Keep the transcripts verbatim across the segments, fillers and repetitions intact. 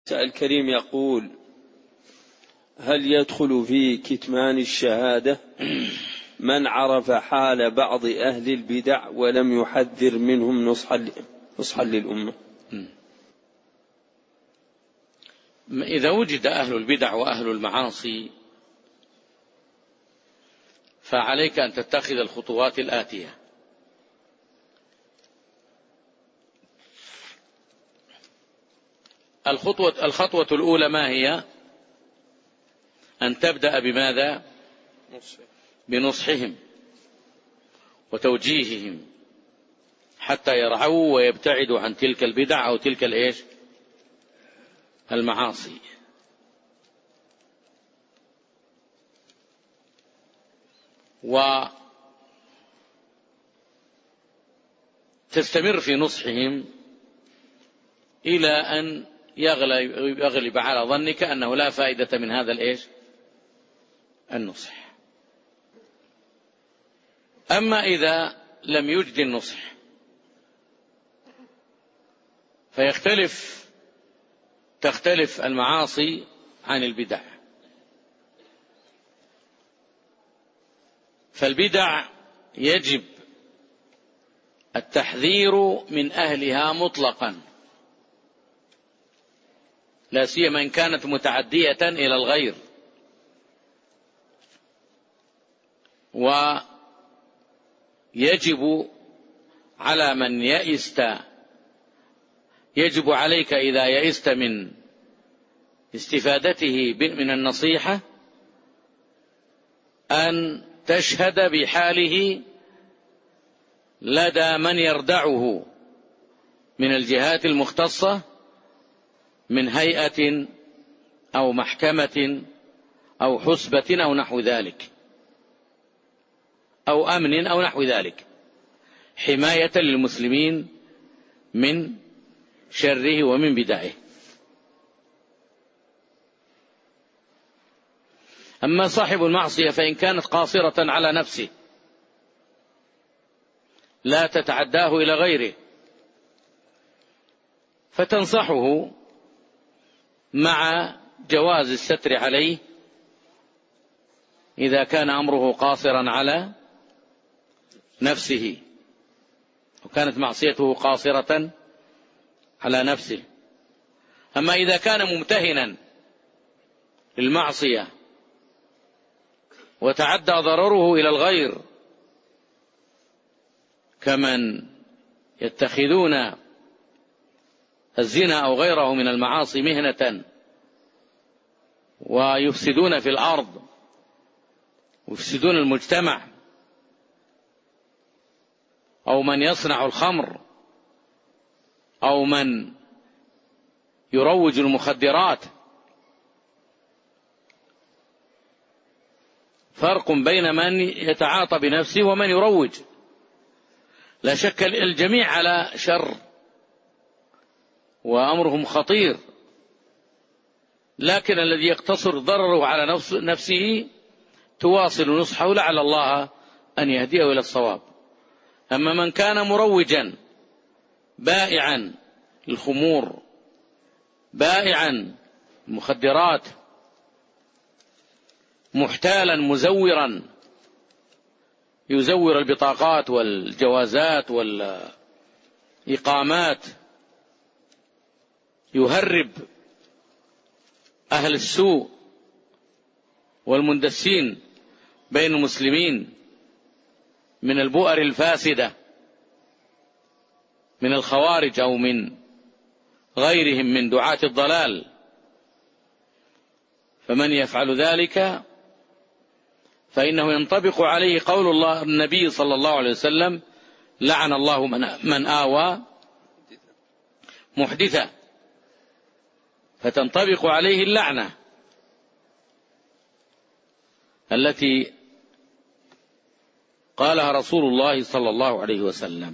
الكريم يقول: هل يدخل في كتمان الشهادة من عرف حال بعض أهل البدع ولم يحذر منهم نصحا للأمة؟ إذا وجد أهل البدع وأهل المعاصي فعليك أن تتخذ الخطوات الآتية. الخطوة, الخطوة الأولى ما هي؟ أن تبدأ بماذا؟ بنصحهم وتوجيههم حتى يرعوا ويبتعدوا عن تلك البدع أو تلك الإيش؟ المعاصي. وتستمر في نصحهم إلى أن يغلب على ظنك أنه لا فائدة من هذا الإيش؟ النصح. أما إذا لم يجد النصح فيختلف تختلف المعاصي عن البدع. فالبدع يجب التحذير من أهلها مطلقا، لا سيما إن كانت متعدية إلى الغير، ويجب على من يئست يجب عليك إذا يئست من استفادته من النصيحة أن تشهد بحاله لدى من يردعه من الجهات المختصة من هيئة أو محكمة أو حسبة أو نحو ذلك، أو أمن أو نحو ذلك، حماية للمسلمين من شره ومن بدعه. أما صاحب المعصية فإن كانت قاصرة على نفسه لا تتعداه إلى غيره فتنصحه مع جواز الستر عليه إذا كان أمره قاصرا على نفسه وكانت معصيته قاصرة على نفسه. أما إذا كان ممتهنا للمعصية وتعدى ضرره إلى الغير كمن يتخذون الزنا أو غيره من المعاصي مهنة ويفسدون في الأرض ويفسدون المجتمع، أو من يصنع الخمر، أو من يروج المخدرات، فرق بين من يتعاطى بنفسه ومن يروج. لا شك الجميع على شر وأمرهم خطير، لكن الذي يقتصر ضرره على نفسه تواصل نصحه لعل الله أن يهديه إلى الصواب. أما من كان مروجا بائعا الخمور، بائعا المخدرات، محتالا مزورا يزور البطاقات والجوازات والإقامات، يهرب أهل السوء والمندسين بين المسلمين من البؤر الفاسدة من الخوارج أو من غيرهم من دعاة الضلال، فمن يفعل ذلك فإنه ينطبق عليه قول الله النبي صلى الله عليه وسلم: لعن الله من آوى محدثا، فتنطبق عليه اللعنة التي قالها رسول الله صلى الله عليه وسلم.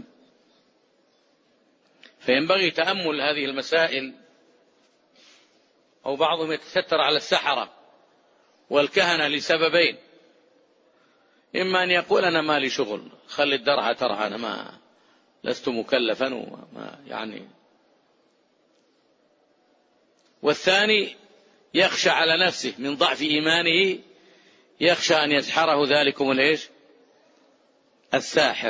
فينبغي تأمل هذه المسائل. أو بعضهم يتستر على السحرة والكهنة لسببين: إما أن يقول أنا ما لي شغل، خلي الدرعة ترعى، أنا ما لست مكلفا وما يعني والثاني يخشى على نفسه من ضعف إيمانه، يخشى أن يسحره ذلكم الإيش الساحر.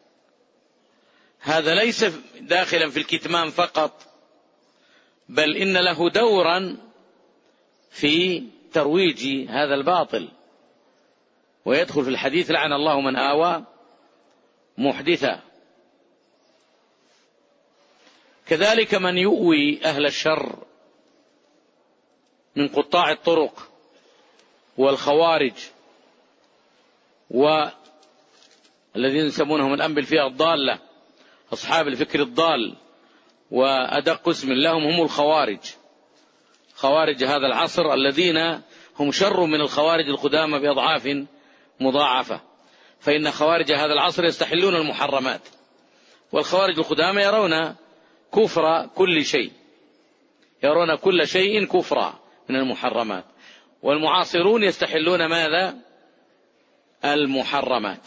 هذا ليس داخلا في الكتمان فقط، بل إن له دورا في ترويج هذا الباطل، ويدخل في الحديث لعن الله من آوى محدثا. كذلك من يؤوي أهل الشر من قطاع الطرق والخوارج والذين يسمونهم الآن بالفئة الضالة، أصحاب الفكر الضال، وأدق اسم لهم هم الخوارج، خوارج هذا العصر الذين هم شر من الخوارج القدامى بأضعاف مضاعفة. فإن خوارج هذا العصر يستحلون المحرمات، والخوارج القدامى يرون كفر كل شيء، يرون كل شيء كفرا من المحرمات، والمعاصرون يستحلون ماذا؟ المحرمات.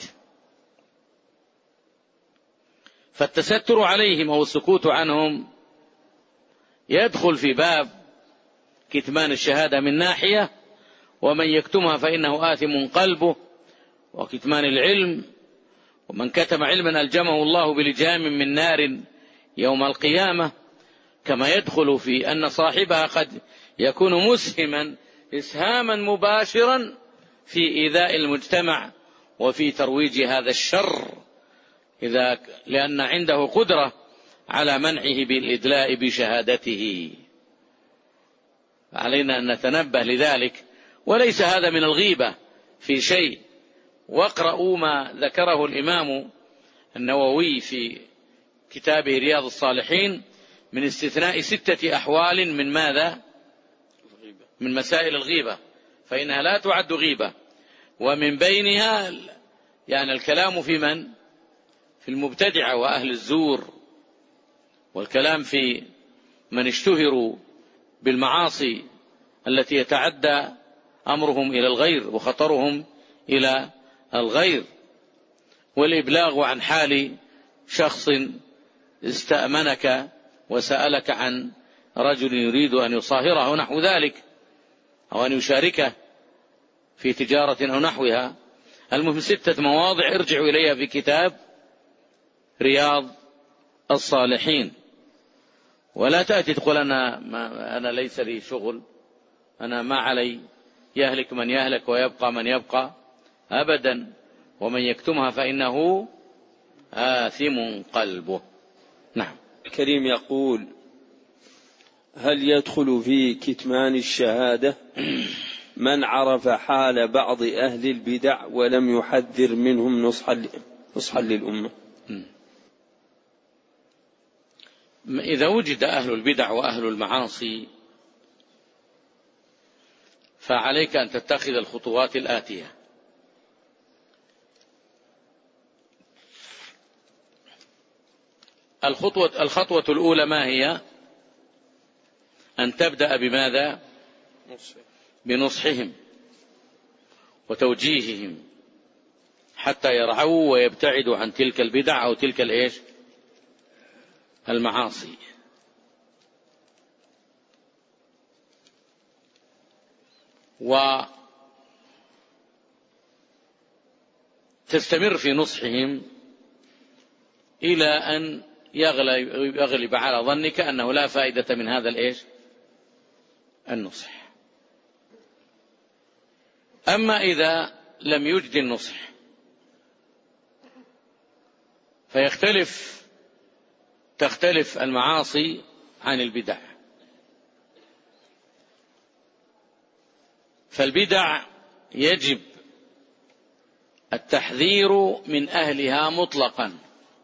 فالتستر عليهم أو السكوت عنهم يدخل في باب كتمان الشهادة من ناحية، ومن يكتمها فإنه آثم قلبه، وكتمان العلم، ومن كتم علما ألجمه الله بلجام من نار يوم القيامة، كما يدخل في أن صاحبها قد يكون مسهما إسهاما مباشرا في إيذاء المجتمع وفي ترويج هذا الشر، إذا لأن عنده قدرة على منعه بالإدلاء بشهادته. علينا أن نتنبه لذلك، وليس هذا من الغيبة في شيء. واقرأوا ما ذكره الإمام النووي في كتابه رياض الصالحين من استثناء ستة أحوال من ماذا؟ من مسائل الغيبة، فإنها لا تعد غيبة، ومن بينها يعني الكلام في من؟ في المبتدعة وأهل الزور، والكلام في من اشتهروا بالمعاصي التي يتعدى أمرهم إلى الغير وخطرهم إلى الغير، والإبلاغ عن حال شخص استأمنك وسألك عن رجل يريد أن يصاهره أو نحو ذلك، أو أن يشاركه في تجارة أو نحوها. المهم ستة مواضع ارجعوا إليها في كتاب رياض الصالحين، ولا تأتي تقول أنا, ما أنا ليس لي شغل، أنا ما علي، يهلك من يهلك ويبقى من يبقى، أبدا. ومن يكتمها فإنه آثم قلبه. نعم. الكريم يقول: هل يدخل في كتمان الشهادة من عرف حال بعض أهل البدع ولم يحذر منهم نصحا نصحا للأمة؟ إذا وجد أهل البدع وأهل المعاصي فعليك أن تتخذ الخطوات الآتية. الخطوة, الخطوة الأولى ما هي؟ أن تبدأ بماذا؟ بنصحهم وتوجيههم حتى يرعوا ويبتعدوا عن تلك البدع أو تلك الإيش؟ المعاصي. وتستمر في نصحهم إلى أن يغلب على ظنك أنه لا فائدة من هذا الإيش؟ النصح. أما إذا لم يجد النصح فيختلف تختلف المعاصي عن البدع. فالبدع يجب التحذير من أهلها مطلقا،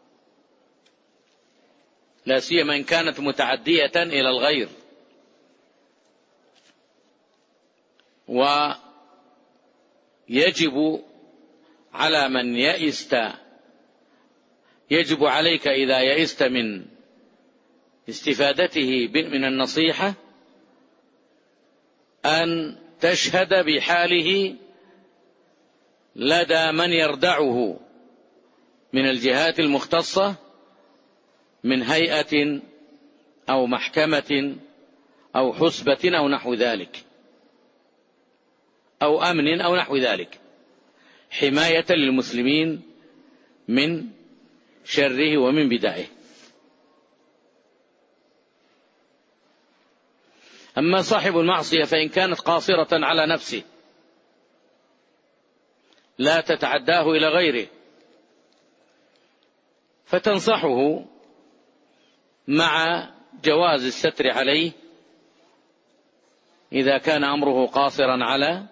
لا سيما إن كانت متعدية إلى الغير. ويجب على من يئست يجب عليك إذا يئست من استفادته من النصيحة أن تشهد بحاله لدى من يردعه من الجهات المختصة من هيئة أو محكمة أو حسبة أو نحو ذلك، أو أمن أو نحو ذلك، حماية للمسلمين من شره ومن بدعه. أما صاحب المعصية فإن كانت قاصرة على نفسه لا تتعداه إلى غيره، فتنصحه مع جواز الستر عليه إذا كان أمره قاصرا على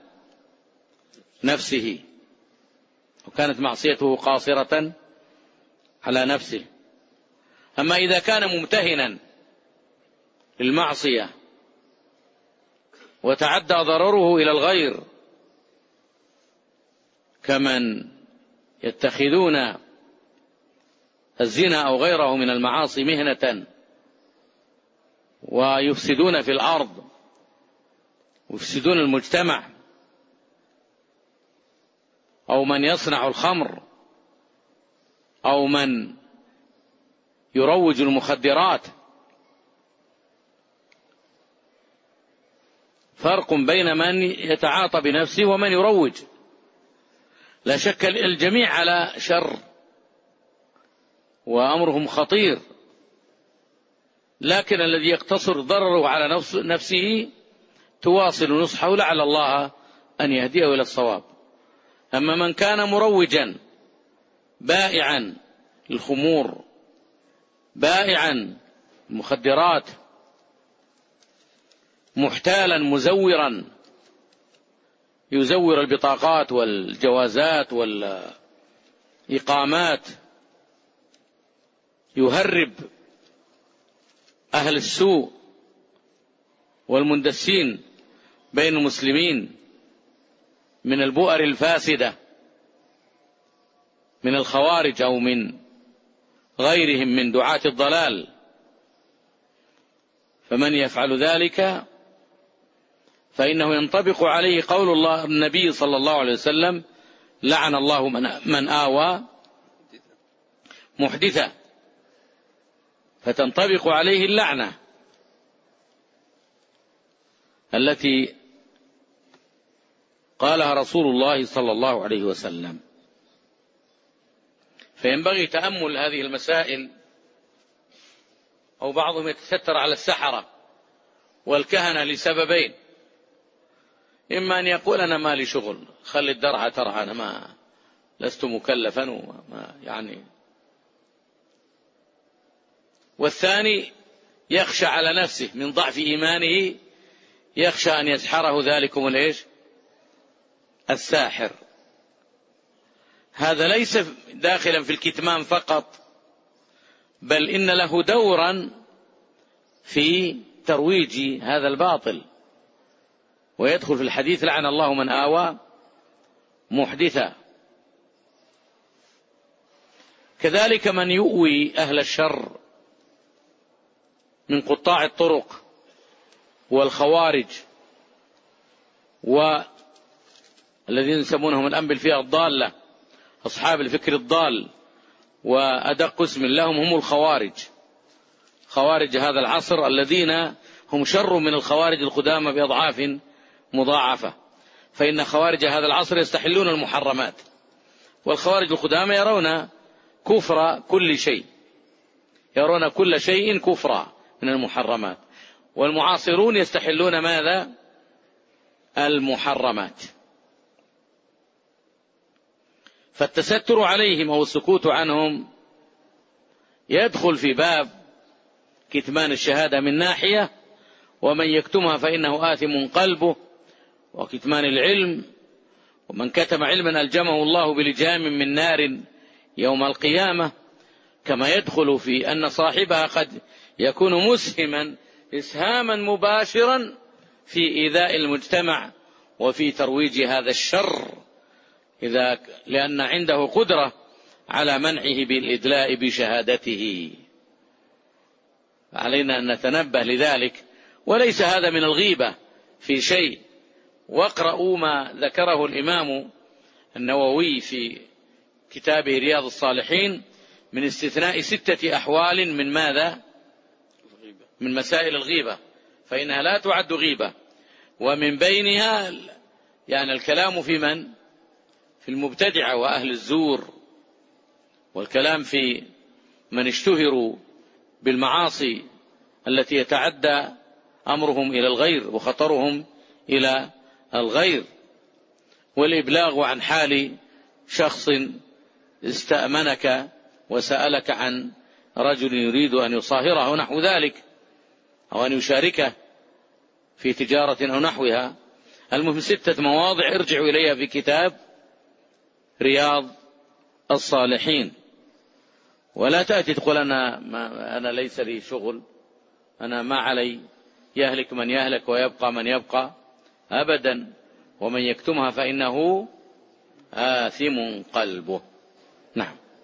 نفسه، وكانت معصيته قاصرة على نفسه. أما إذا كان ممتهنا للمعصية وتعدى ضرره إلى الغير كمن يتخذون الزنا أو غيره من المعاصي مهنة ويفسدون في الأرض ويفسدون المجتمع، أو من يصنع الخمر، أو من يروج المخدرات، فرق بين من يتعاطى بنفسه ومن يروج. لا شك الجميع على شر وأمرهم خطير، لكن الذي يقتصر ضرره على نفسه تواصل نصحه لعل الله أن يهديه إلى الصواب. أما من كان مروجا بائعا الخمور، بائعا المخدرات، محتالا مزورا يزور البطاقات والجوازات والإقامات، يهرب أهل السوء والمندسين بين المسلمين من البؤر الفاسدة من الخوارج أو من غيرهم من دعاة الضلال، فمن يفعل ذلك فإنه ينطبق عليه قول الله النبي صلى الله عليه وسلم: لعن الله من آوى محدثا، فتنطبق عليه اللعنة التي قالها رسول الله صلى الله عليه وسلم. فينبغي تأمل هذه المسائل، أو بعضهم يتستر على السحرة والكهنة لسببين: إما أن يقول أنا ما لي شغل، خلي الدرعة ترعى، أنا ما لست مكلفا وما يعني. والثاني يخشى على نفسه من ضعف إيمانه، يخشى أن يسحره ذلكم الإيش الساحر. هذا ليس داخلا في الكتمان فقط، بل إن له دورا في ترويج هذا الباطل، ويدخل في الحديث: لعن الله من آوى محدثا. كذلك من يؤوي أهل الشر من قطاع الطرق والخوارج والذين يسمونهم الآن بالفئة الضالة، أصحاب الفكر الضال، وأدق اسم لهم هم الخوارج، خوارج هذا العصر الذين هم شر من الخوارج القدامى بأضعاف مضاعفة. فإن خوارج هذا العصر يستحلون المحرمات، والخوارج القدامى يرون كفر كل شيء، يرون كل شيء كفرا من المحرمات، والمعاصرون يستحلون ماذا؟ المحرمات. فالتستر عليهم أو السكوت عنهم يدخل في باب كتمان الشهادة من ناحية، ومن يكتمها فإنه آثم قلبه، وكتمان العلم، ومن كتم علما ألجمه الله بلجام من نار يوم القيامة، كما يدخل في أن صاحبها قد يكون مسهما إسهاما مباشرا في إيذاء المجتمع وفي ترويج هذا الشر، إذا لأن عنده قدرة على منعه بالإدلاء بشهادته. علينا أن نتنبه لذلك، وليس هذا من الغيبة في شيء. واقرأوا ما ذكره الإمام النووي في كتابه رياض الصالحين من استثناء ستة أحوال من ماذا؟ من مسائل الغيبة، فإنها لا تعد غيبة. ومن بينها يعني الكلام في من؟ في المبتدعة وأهل الزور، والكلام في من اشتهروا بالمعاصي التي يتعدى أمرهم إلى الغير وخطرهم إلى الغير، والإبلاغ عن حال شخص استأمنك وسألك عن رجل يريد أن يصاهره ونحو ذلك، أو أن يشاركه في تجارة أو نحوها. المهم ستة مواضع ارجعوا إليها في كتاب رياض الصالحين، ولا تأتي تقول أنا, ما أنا ليس لي شغل، أنا ما علي، يهلك من يهلك ويبقى من يبقى، أبدا. ومن يكتمها فإنه آثم قلبه. نعم.